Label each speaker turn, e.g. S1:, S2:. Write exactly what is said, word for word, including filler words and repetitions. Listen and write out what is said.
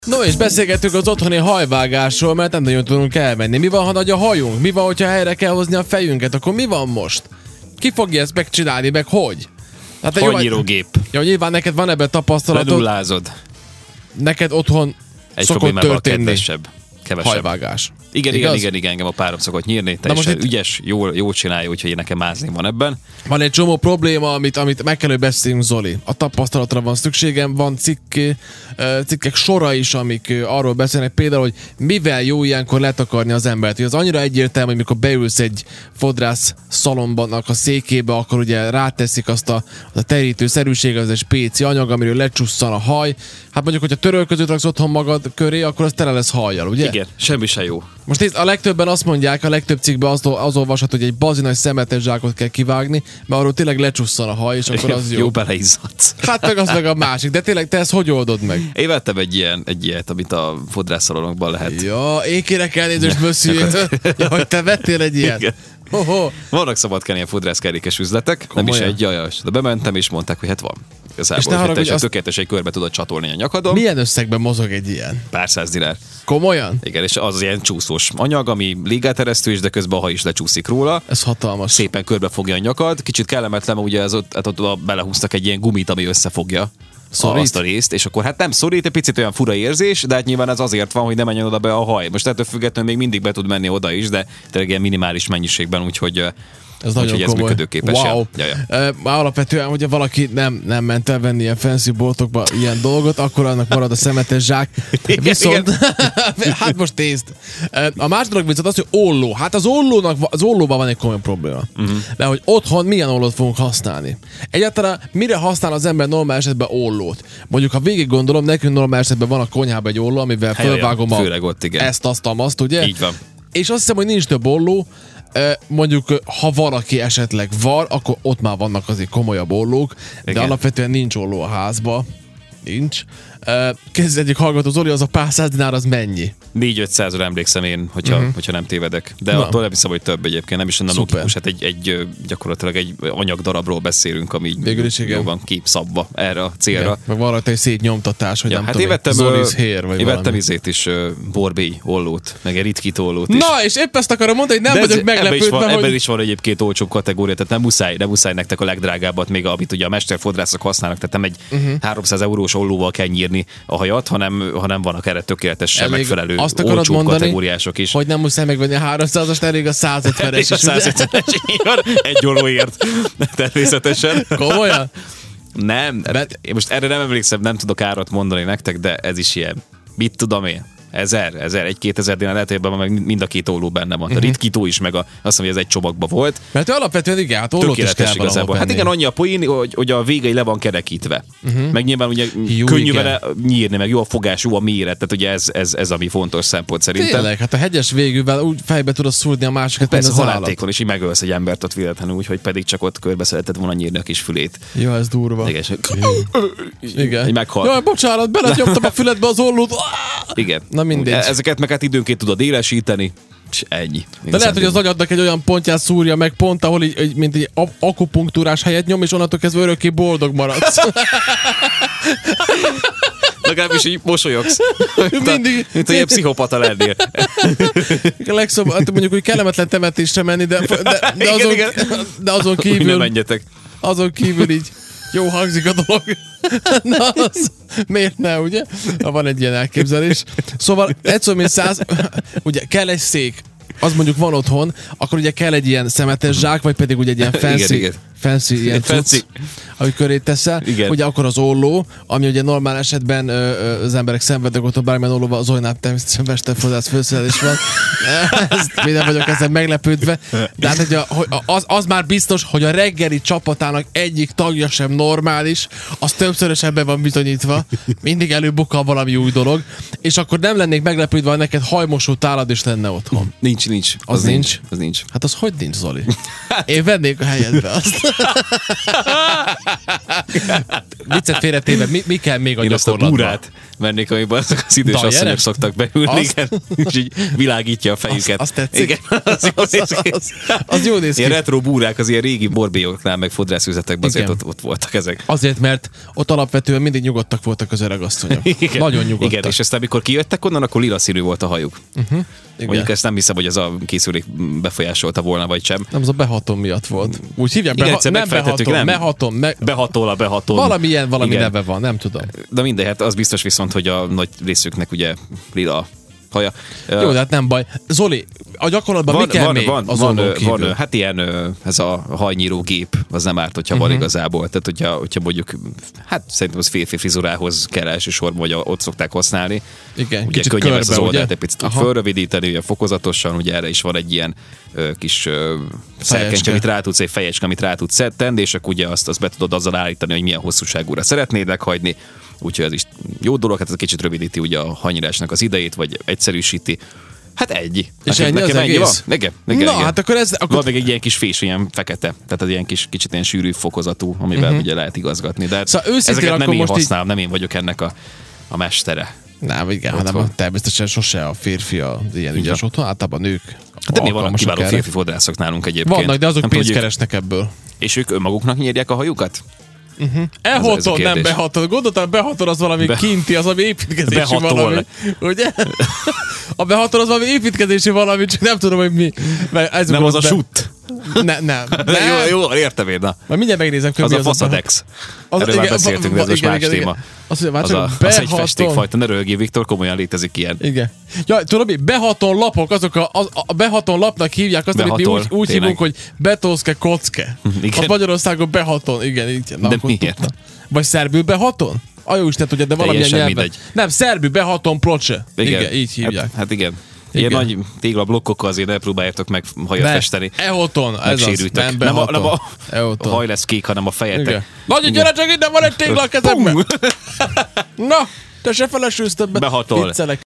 S1: No, és beszélgettük az otthoni hajvágásról, mert nem nagyon tudunk elmenni. Mi van, ha nagy a hajunk? Mi van, hogyha helyre kell hozni a fejünket? Akkor mi van most? Ki fogja ezt megcsinálni, meg hogy?
S2: Hát hajnyírógép.
S1: Jó, nyilván neked van ebben tapasztalatod.
S2: Ledullázod.
S1: Neked otthon
S2: egy
S1: szokott történni.
S2: Kedvesebb. Kevesebb.
S1: Hajvágás.
S2: Igen, igen, igen, igen, engem a párom szokott nyírni, teljesen
S1: itt...
S2: ügyes, jól, jól csinálja, úgyhogy én nekem mázni van ebben.
S1: Van egy csomó probléma, amit, amit meg kell, hogy beszéljünk, Zoli. A tapasztalatra van szükségem, van cikk, cikkek sora is, amik arról beszélnek, például, hogy mivel jó ilyenkor letakarni az embert. Hogy az annyira egyértelmű, hogy mikor beülsz egy fodrász szalomban a székébe, akkor ugye ráteszik azt a, azt a terítőszerűség, az egy spéci anyag, amiről lecsusszan a haj. Hát mondjuk, hogyha törölközőt raksz otthon magad köré, akkor az tele lesz hajjal, ugye?
S2: Igen, semmi se jó.
S1: Most nézd, a legtöbben azt mondják, a legtöbb cikkben az, az olvashat, hogy egy bazinai szemetes zsákot kell kivágni, mert arról tényleg lecsusszan a haj, és akkor az jó.
S2: Jó beleizzadsz.
S1: Hát meg az meg a másik, de tényleg te ezt hogy oldod meg?
S2: Én vettem egy, ilyen, egy ilyet, amit a fodrászszalonokban lehet.
S1: Ja, én kérek elnézést, monsieur. Ja, hogy te vettél egy ilyet.
S2: Igen.
S1: Ho-ho.
S2: Vannak szabadkán ilyen fodrászkerékes üzletek,
S1: Komolyan?
S2: nem is egy jajas. De bementem és mondták, hogy hát van. Igazából,
S1: haragudj,
S2: teljesen
S1: azt...
S2: tökéletes, egy körbe tudod csatolni a nyakadon.
S1: Milyen összegben mozog egy ilyen?
S2: Pár száz dinár.
S1: Komolyan?
S2: Igen, és az ilyen csúszós anyag, ami légáteresztő is, de közben a haj is lecsúszik róla.
S1: Ez hatalmas.
S2: Szépen körbe fogja a nyakad. Kicsit kellemetlen, mert ugye az ott, hát ott belehúztak egy ilyen gumit, ami összefogja
S1: Szorít?
S2: azt a részt, és akkor hát nem szorít, egy picit olyan fura érzés, de hát nyilván ez azért van, hogy ne menjen oda be a haj. Most ettől függetlenül még mindig be tud menni oda is, de tényleg ilyen minimális mennyiségben, úgyhogy
S1: ez nagyon
S2: úgyhogy ez
S1: komoly.
S2: működőképes.
S1: Wow.
S2: Ja, ja.
S1: Uh, alapvetően, hogyha valaki nem, nem ment el venni ilyen fancy boltokba ilyen dolgot, akkor annak marad a szemetes zsák.
S2: Igen,
S1: viszont,
S2: igen.
S1: hát most nézd. Uh, a másik dolog viszont az, hogy olló. Hát az ollónak, az ollóban van egy komoly probléma. Uh-huh. De hogy otthon milyen ollót fogunk használni. Egyáltalán mire használ az ember normál esetben ollót? Mondjuk, ha végig gondolom, nekünk normál esetben van a konyhában egy olló, amivel felvágom a,
S2: ott, igen.
S1: ezt, azt, azt, ugye?
S2: Így van.
S1: És azt hiszem, hogy nincs több olló. Mondjuk, ha valaki esetleg var, akkor ott már vannak azért komolyabb ollók, de
S2: igen.
S1: alapvetően nincs olló a házba. Nincs. Kezdj egyik hallgató, Zoli, az a pár száz dinár az mennyi?
S2: négy-ötszázra emlékszem én, hogyha, uh-huh. hogyha nem tévedek. De
S1: Na.
S2: attól nem hiszem, hogy több egyébként, nem is olyan logikus, hát egy, egy, gyakorlatilag egy anyagdarabról beszélünk, ami jó van képszabva erre a célra.
S1: Igen. Meg van rajta egy szétnyomtatás, hogy
S2: ja,
S1: nem
S2: hát
S1: tudom,
S2: én vettem,
S1: Zoli's Hair, vagy
S2: én
S1: valami.
S2: vettem izét is, uh, borbély ollót, meg egy ritkító ollót is.
S1: Na, és épp ezt akarom mondani, hogy nem
S2: de
S1: vagyok meglepődve,
S2: ebben is, van,
S1: hogy...
S2: ebben is van egyébként olcsóbb kategória, tehát nem muszáj, nem muszáj nektek a legdrágábbat, még amit ugye a mesterfodrászok használnak, tehát nem egy uh-huh. háromszáz eurós ollóval kell nyírni a hajat, hanem, hanem vannak erre tökéletesen
S1: elég
S2: megfelelő
S1: azt akarod
S2: olcsóbb
S1: mondani,
S2: kategóriások is.
S1: hogy nem muszáj megvenni a háromszázast, elég a száz ötvenes is.
S2: a száz ötvenes egy ollóért, természetesen.
S1: Komolyan?
S2: Nem,
S1: Bet...
S2: én most erre nem emlékszem, nem tudok árat mondani nektek, de ez is ilyen. Mit tudom én? Ezer, ezer, egy-két ezer dinár, lehet, hogy ebben meg mind a két olló benne van. Uh-huh. A ritkító is, meg a, azt mondom, hogy ez egy csomagban volt.
S1: Mert alapvetően igen, hát ollót is kell
S2: igazából. Hát igen, annyi a poén, hogy, hogy a végei le van kerekítve. Uh-huh. Meg nyilván ugye jó, könnyű igen. vele nyírni, meg jó a fogás, jó a méret, tehát ugye ez, ez, ez ami fontos szempont szerintem.
S1: Tényleg, hát a hegyes végűvel úgy fejbe tudod szúrni a másikat,
S2: persze,
S1: mint az
S2: haláltékon, és így megölsz egy embert ott véletlenül, úgyhogy pedig csak ott körbe szeretett volna nyírni a kis fülét.
S1: Jó, ez durva.
S2: Igen.
S1: igen.
S2: Így meghal.
S1: Jaj, bocsánat, belenyomtam a füledbe az ollót.
S2: Igen.
S1: Na mindegy.
S2: Ezeket meg hát időnként tudod élesíteni, és ennyi.
S1: De lehet, hogy az agyadnak egy olyan pontját szúrja meg pont, ahol így, mint egy akupunktúrás helyet nyom, és onnantól kezdve örökké boldog maradsz.
S2: Legalábbis így mosolyogsz.
S1: Mindig.
S2: Mint hogy egy pszichopata lennél.
S1: A legszobban, mondjuk, hogy kellemetlen temetésre menni, de, de, de, azon,
S2: igen, igen.
S1: de azon kívül...
S2: Ne menjetek.
S1: Azon kívül így jó hangzik a dolog. Na, az, miért ne, ugye? Van egy ilyen elképzelés. Szóval egyszer, mint száz, ugye kell egy szék, az mondjuk van otthon, akkor ugye kell egy ilyen szemetes zsák, vagy pedig ugye egy ilyen fancy,
S2: igen, igen.
S1: fancy ilyen
S2: fancy.
S1: cucc, ahogy köré teszel. Igen. Ugye akkor az olló, ami ugye normál esetben ö, ö, az emberek szenvednek otthon bármilyen ollóval, az olynál természetesen mesterfodrász főszerelés van. Ezt minden vagyok ezen meglepődve. De hát hogy a, hogy az, az már biztos, hogy a reggeli csapatának egyik tagja sem normális, az többszörösen be van bizonyítva. Mindig előbukkal valami új dolog. És akkor nem lennék meglepődve, ha neked hajmosó tálad is lenne otthon.
S2: Nincs, nincs.
S1: Az, az nincs.
S2: nincs. Az nincs.
S1: Hát az hogy nincs, Zoli? Én vennék a helyedbe azt. Viccet félretéve, mi, mi kell még a
S2: Én
S1: gyakorlatban?
S2: Azt a búrát, mennék, amiben azok az idős
S1: Dajerek?
S2: asszonyok szoktak beülni, igen, és így világítja a fejüket.
S1: Azt, azt tetszik?
S2: Igen, az,
S1: az, az, az, az jó néz ki.
S2: Ilyen retro búrák, az ilyen régi borbélyoknál, meg fodrászüzetekben azért ott, ott voltak ezek.
S1: Azért, mert ott alapvetően mindig nyugodtak voltak az öregasszonyok.
S2: Igen.
S1: Nagyon nyugodtak.
S2: Igen, és aztán amikor kijöttek onnan, akkor lila színű volt a hajuk.
S1: Uh-huh.
S2: Mondjuk ezt nem hiszem, hogy ez a készülék befolyásolta volna, vagy sem.
S1: Nem, az a behatom miatt volt. Úgy hívják,
S2: Igen,
S1: beha-
S2: egyszer
S1: nem
S2: megfejtettük,
S1: behatom,
S2: nem.
S1: behatom, me-
S2: Behatol a behaton.
S1: valamilyen, valami
S2: Igen.
S1: neve van, nem tudom.
S2: De mindegy, hát az biztos viszont, hogy a nagy részüknek ugye lila haja.
S1: Jó, de hát nem baj. Zoli, a gyakorlatban
S2: van,
S1: mi kell
S2: van,
S1: még
S2: van,
S1: az
S2: van,
S1: ollón kívül?
S2: van, hát ilyen ez a hajnyíró gép, az nem árt, hogyha
S1: Mhm.
S2: van igazából. Tehát, hogyha, hogyha mondjuk, hát szerintem az férfi frizurához kell elsősorban, vagy ott szokták használni.
S1: Igen,
S2: Ugye
S1: kicsit
S2: könnyebb
S1: körbe,
S2: ezt az oldalt
S1: ugye?
S2: egy picit
S1: Aha.
S2: fölrövidíteni, ugye fokozatosan, ugye erre is van egy ilyen ö, kis ö, szerkencsé, amit rá tudsz, egy fejecske, amit rá tudsz tenni, és akkor ugye azt, azt be tudod azzal állítani, hogy milyen hosszúságúra szeretnéd meghagyni. Úgyhogy ez is jó dolog, hát ez kicsit rövidíti ugye a hajnyírásnak az idejét, vagy egyszerűsíti. Hát egy.
S1: És
S2: Nekem-
S1: ennyi az
S2: nekem
S1: egész?
S2: van? Igen, igen,
S1: Na,
S2: igen.
S1: hát akkor ez... Akkor...
S2: Van még egy ilyen kis fés, ilyen fekete, tehát az ilyen kis, kicsit ilyen sűrű fokozatú, amivel uh-huh. ugye lehet igazgatni. De
S1: Szóval őszintén
S2: ezeket nem
S1: akkor
S2: én
S1: most így-
S2: használom, nem én vagyok ennek a, a mestere.
S1: Nem, igen,
S2: Otthon.
S1: hanem a, természetesen sose a férfi az ilyen ügyes otthon, általában nők.
S2: Hát de mi vannak
S1: alkalmasak
S2: kiváló
S1: erre.
S2: férfi fodrászok nálunk egyébként.
S1: Vannak, de azok
S2: Nem
S1: pénzt
S2: tudjuk-
S1: keresnek ebből.
S2: És ők önmaguknak nyírják a hajukat? ez a
S1: E-haton, nem
S2: kérdés.
S1: behaton. Gondoltam, a behaton az valami
S2: Be-
S1: kinti, az valami építkezési
S2: Behatol.
S1: valami. Ugye? A behaton az valami építkezési valami, csak nem tudom, hogy mi. Mert ez
S2: Nem az a
S1: be...
S2: sut.
S1: Ne, nem.
S2: De
S1: nem.
S2: jó, jó, értem én, na.
S1: Majd mindjárt megnézem, hogy
S2: Az
S1: mi
S2: a faszadex.
S1: Az-
S2: Erről már
S1: igen,
S2: beszéltünk, de ez
S1: va-
S2: most
S1: igen,
S2: más
S1: igen,
S2: téma.
S1: igen. Azt mondja,
S2: Az,
S1: már
S2: a,
S1: csak
S2: az egy
S1: behaton.
S2: festékfajta, ne röhögjél, Viktor, komolyan létezik ilyen.
S1: Igen. Ja, tudod mi? Behaton lapok, azok a, a, a behaton lapnak hívják azt, amit mi
S2: Behatol,
S1: úgy, úgy
S2: tényleg.
S1: hívunk, hogy betózke kocke.
S2: Igen.
S1: Az Magyarországon behaton, igen. igen. Na,
S2: De
S1: akkor
S2: miért?
S1: tudtam. Vagy szerbül behaton? A jó Isten tudja, de valamilyen
S2: Teljesen
S1: nyelven.
S2: mindegy.
S1: Nem, szerbül behaton proce. Igen. igen, így hívják.
S2: Hát, hát igen. Ilyen
S1: Igen.
S2: nagy téglablokkok azért ne próbáljátok meg hajat
S1: Ne,
S2: festeni.
S1: E-haton, ez az,
S2: Megsérültek.
S1: nem
S2: Nem a,
S1: behaton.
S2: nem a,
S1: E-haton.
S2: a haj lesz kék, hanem a fejetek.
S1: Igen. Nagyon gyere csak ide, van egy tégla a kezemben. Na, te se felesülsz többet.
S2: Behatol.
S1: Viccelek.